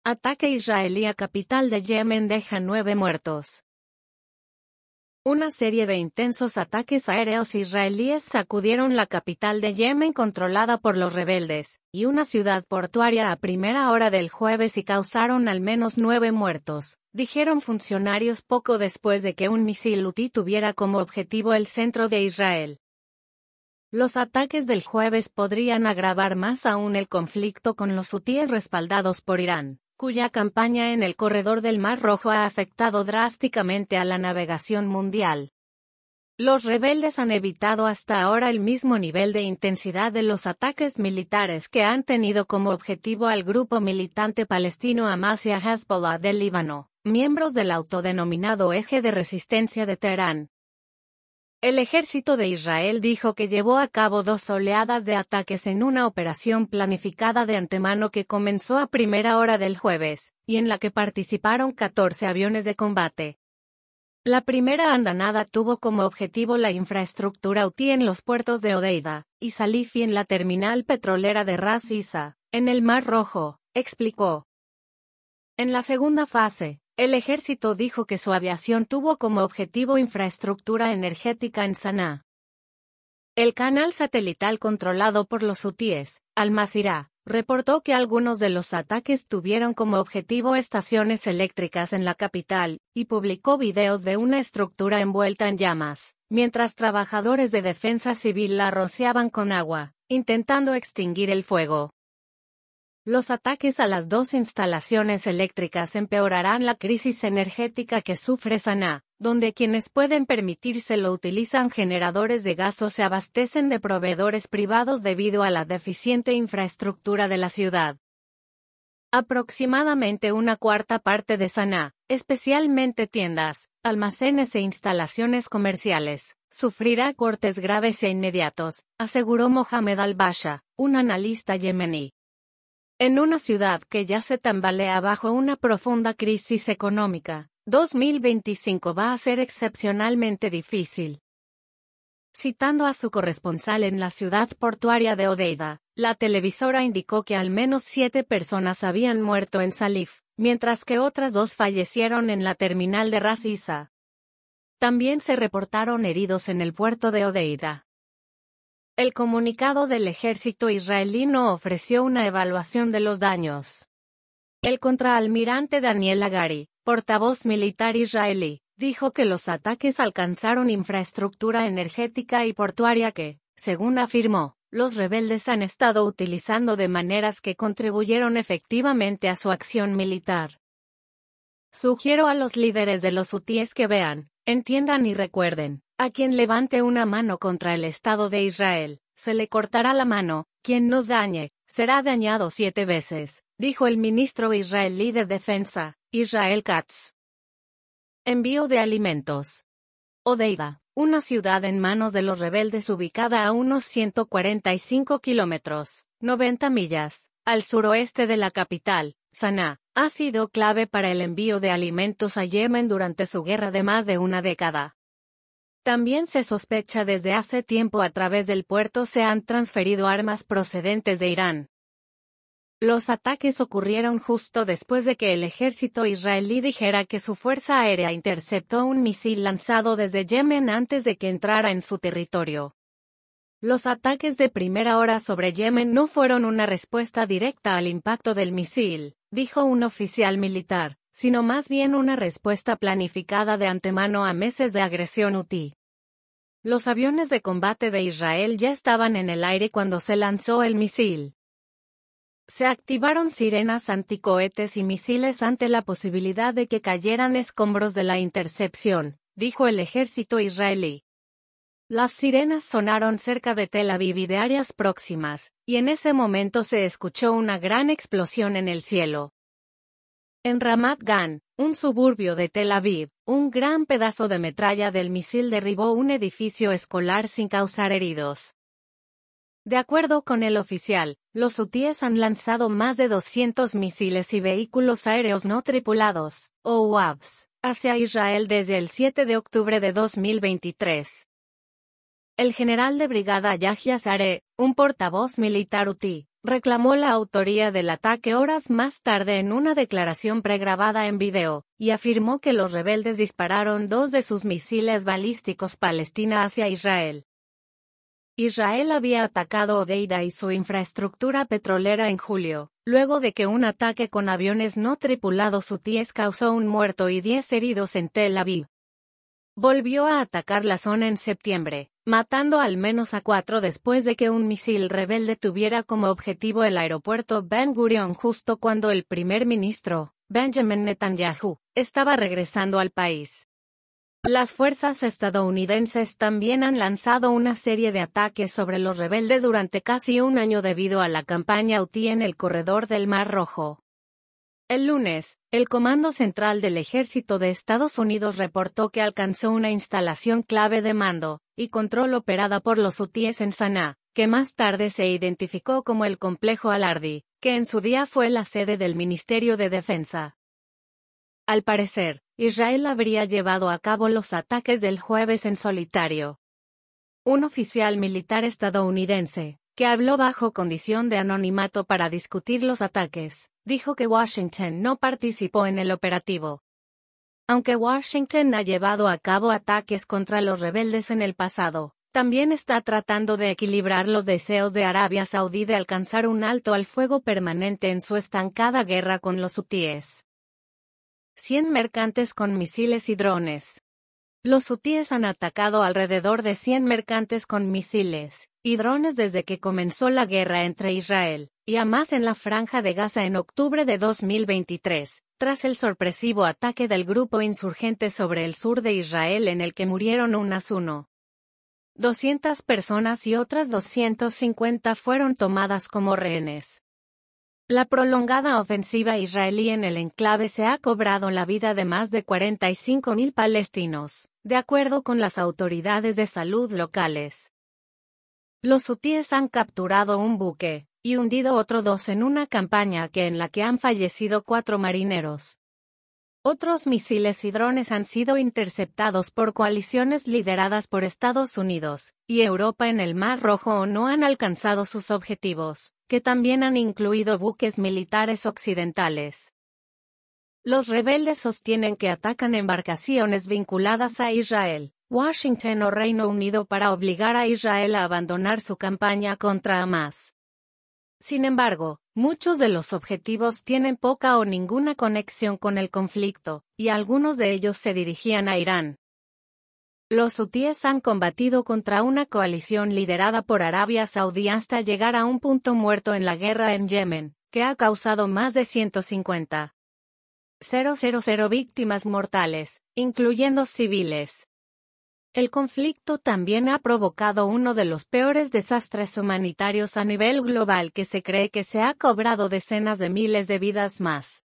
Ataque israelí a capital de Yemen deja 9 muertos. Una serie de intensos ataques aéreos israelíes sacudieron la capital de Yemen controlada por los rebeldes, y una ciudad portuaria a primera hora del jueves y causaron al menos 9 muertos, dijeron funcionarios poco después de que un misil hutí tuviera como objetivo el centro de Israel. Los ataques del jueves podrían agravar más aún el conflicto con los hutíes respaldados por Irán, cuya campaña en el corredor del Mar Rojo ha afectado drásticamente a la navegación mundial. Los rebeldes han evitado hasta ahora el mismo nivel de intensidad de los ataques militares que han tenido como objetivo al grupo militante palestino Hamas y a Hezbollah del Líbano, miembros del autodenominado Eje de Resistencia de Teherán. El ejército de Israel dijo que llevó a cabo 2 oleadas de ataques en una operación planificada de antemano que comenzó a primera hora del jueves, y en la que participaron 14 aviones de combate. La primera andanada tuvo como objetivo la infraestructura hutí en los puertos de Hodeida y Salif y en la terminal petrolera de Ras Isa, en el Mar Rojo, explicó. En la segunda fase, el ejército dijo que su aviación tuvo como objetivo infraestructura energética en Saná. El canal satelital controlado por los hutíes, Al Masirah, reportó que algunos de los ataques tuvieron como objetivo estaciones eléctricas en la capital, y publicó videos de una estructura envuelta en llamas, mientras trabajadores de defensa civil la rociaban con agua, intentando extinguir el fuego. Los ataques a las 2 instalaciones eléctricas empeorarán la crisis energética que sufre Saná, donde quienes pueden permitírselo utilizan generadores de gas o se abastecen de proveedores privados debido a la deficiente infraestructura de la ciudad. Aproximadamente una cuarta parte de Saná, especialmente tiendas, almacenes e instalaciones comerciales, sufrirá cortes graves e inmediatos, aseguró Mohamed al-Basha, un analista yemení. En una ciudad que ya se tambalea bajo una profunda crisis económica, 2025 va a ser excepcionalmente difícil. Citando a su corresponsal en la ciudad portuaria de Hodeida, la televisora indicó que al menos 7 personas habían muerto en Salif, mientras que otras 2 fallecieron en la terminal de Ras Isa. También se reportaron heridos en el puerto de Hodeida. El comunicado del ejército israelí no ofreció una evaluación de los daños. El contraalmirante Daniel Hagari, portavoz militar israelí, dijo que los ataques alcanzaron infraestructura energética y portuaria que, según afirmó, los rebeldes han estado utilizando de maneras que contribuyeron efectivamente a su acción militar. Sugiero a los líderes de los hutíes que vean, entiendan y recuerden. A quien levante una mano contra el Estado de Israel, se le cortará la mano, quien nos dañe, será dañado 7 veces, dijo el ministro israelí de Defensa, Israel Katz. Envío de alimentos. Hodeida, una ciudad en manos de los rebeldes ubicada a unos 145 kilómetros, 90 millas, al suroeste de la capital, Saná, ha sido clave para el envío de alimentos a Yemen durante su guerra de más de una década. También se sospecha desde hace tiempo a través del puerto se han transferido armas procedentes de Irán. Los ataques ocurrieron justo después de que el ejército israelí dijera que su fuerza aérea interceptó un misil lanzado desde Yemen antes de que entrara en su territorio. Los ataques de primera hora sobre Yemen no fueron una respuesta directa al impacto del misil, dijo un oficial militar, sino más bien una respuesta planificada de antemano a meses de agresión hutí. Los aviones de combate de Israel ya estaban en el aire cuando se lanzó el misil. Se activaron sirenas anticohetes y misiles ante la posibilidad de que cayeran escombros de la intercepción, dijo el ejército israelí. Las sirenas sonaron cerca de Tel Aviv y de áreas próximas, y en ese momento se escuchó una gran explosión en el cielo. En Ramat Gan, un suburbio de Tel Aviv, un gran pedazo de metralla del misil derribó un edificio escolar sin causar heridos. De acuerdo con el oficial, los hutíes han lanzado más de 200 misiles y vehículos aéreos no tripulados, o UAVs, hacia Israel desde el 7 de octubre de 2023. El general de brigada Yahya Saree, un portavoz militar hutí, reclamó la autoría del ataque horas más tarde en una declaración pregrabada en video, y afirmó que los rebeldes dispararon 2 de sus misiles balísticos Palestina hacia Israel. Israel había atacado Hodeida y su infraestructura petrolera en julio, luego de que un ataque con aviones no tripulados hutíes causó un muerto y 10 heridos en Tel Aviv. Volvió a atacar la zona en septiembre, matando al menos a 4 después de que un misil rebelde tuviera como objetivo el aeropuerto Ben Gurion justo cuando el primer ministro, Benjamin Netanyahu, estaba regresando al país. Las fuerzas estadounidenses también han lanzado una serie de ataques sobre los rebeldes durante casi un año debido a la campaña hutí en el corredor del Mar Rojo. El lunes, el Comando Central del Ejército de Estados Unidos reportó que alcanzó una instalación clave de mando y control operada por los hutíes en Saná, que más tarde se identificó como el Complejo Al-Ardi, que en su día fue la sede del Ministerio de Defensa. Al parecer, Israel habría llevado a cabo los ataques del jueves en solitario. Un oficial militar estadounidense, que habló bajo condición de anonimato para discutir los ataques, dijo que Washington no participó en el operativo. Aunque Washington ha llevado a cabo ataques contra los rebeldes en el pasado, también está tratando de equilibrar los deseos de Arabia Saudí de alcanzar un alto al fuego permanente en su estancada guerra con los hutíes. 100 mercantes con misiles y drones. Los hutíes han atacado alrededor de 100 mercantes con misiles y drones desde que comenzó la guerra entre Israel y Hamás en la Franja de Gaza en octubre de 2023, tras el sorpresivo ataque del grupo insurgente sobre el sur de Israel en el que murieron unas 200 personas y otras 250 fueron tomadas como rehenes. La prolongada ofensiva israelí en el enclave se ha cobrado la vida de más de 45.000 palestinos, de acuerdo con las autoridades de salud locales. Los hutíes han capturado un buque y hundido otros 2 en una campaña en la que han fallecido 4 marineros. Otros misiles y drones han sido interceptados por coaliciones lideradas por Estados Unidos y Europa en el Mar Rojo o no han alcanzado sus objetivos, que también han incluido buques militares occidentales. Los rebeldes sostienen que atacan embarcaciones vinculadas a Israel, Washington o Reino Unido para obligar a Israel a abandonar su campaña contra Hamás. Sin embargo, muchos de los objetivos tienen poca o ninguna conexión con el conflicto, y algunos de ellos se dirigían a Irán. Los hutíes han combatido contra una coalición liderada por Arabia Saudí hasta llegar a un punto muerto en la guerra en Yemen, que ha causado más de 150.000 víctimas mortales, incluyendo civiles. El conflicto también ha provocado uno de los peores desastres humanitarios a nivel global que se cree que se ha cobrado decenas de miles de vidas más.